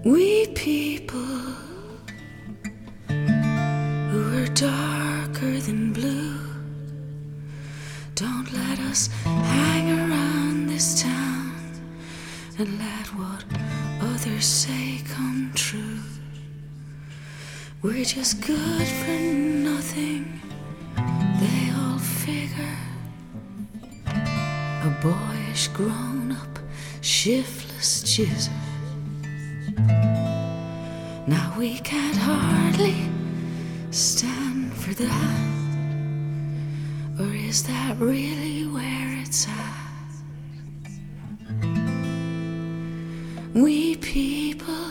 We people who are darker than blue, don't let us hang around this town and let what others say come true. We're just good for nothing, they all figure. A boyish grown-up shiftless jizzer. Now we can't hardly stand for that. Or is that really where it's at? We people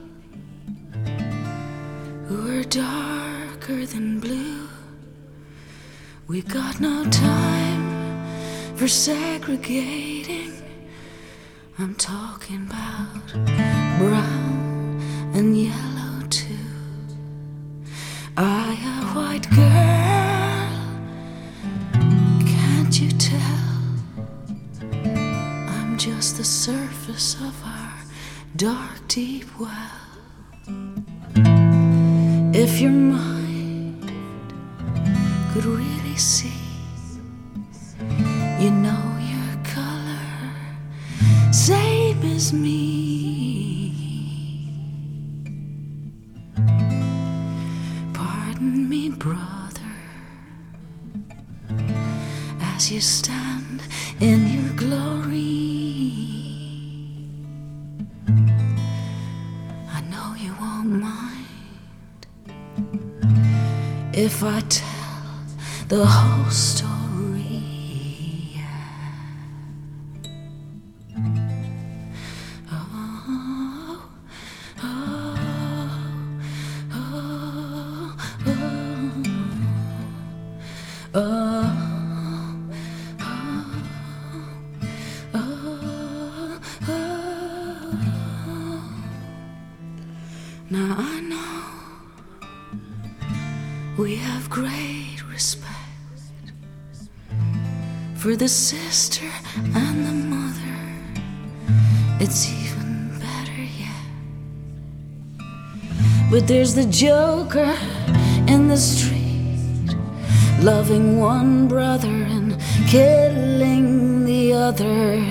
who are darker than blue, we got no time for segregating. I'm talking about brown and yellow too. I, a white girl, can't you tell? I'm just the surface of our dark, deep well. If your mind could really see, you know your color, same as me. Pardon me, brother, as you stand in your glory. I know you won't mind if I tell the whole story. Now I know we have great respect for the sister and the mother. It's even better yet. But there's the joker in the street, loving one brother and killing the other.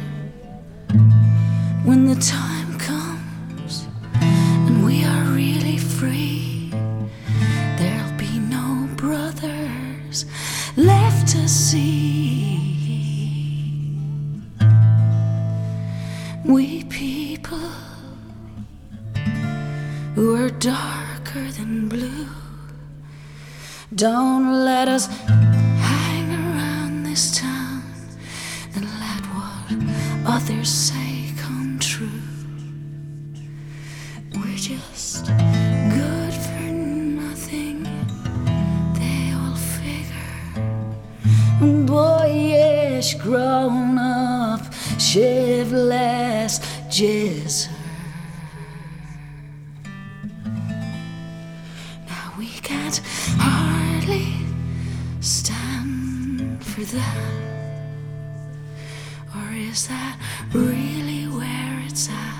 When the time comes and we are really free, there'll be no brothers left to see. We people who are darker than blue, don't let us hang around this town and let what others say come true. We're just good for nothing, they all figure. Boyish, grown up, shiftless jizzer. Now we can't hardly stand for that. Or is that really where it's at?